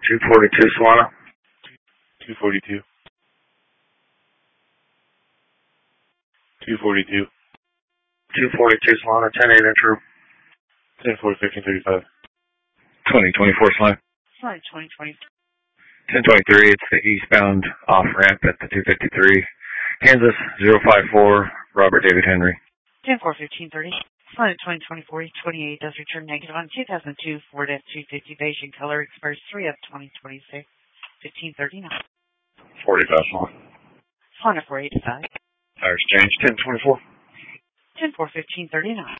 242 Solana. 242. 242. 242 Solana, 10-8 intro. 10-4, 1535. 2024 Slime. Slide 2020. 1023, it's the eastbound off-ramp at the 253. Kansas, 054, Robert David Henry. 10-4, 1530. Slide 2024, 28 does return negative on 2002 Ford F-250 beige in color, expires 3 of 2026. 1539. 40,000 Solana. Solana 485. Tire exchange, 1024. 10-4, 1539.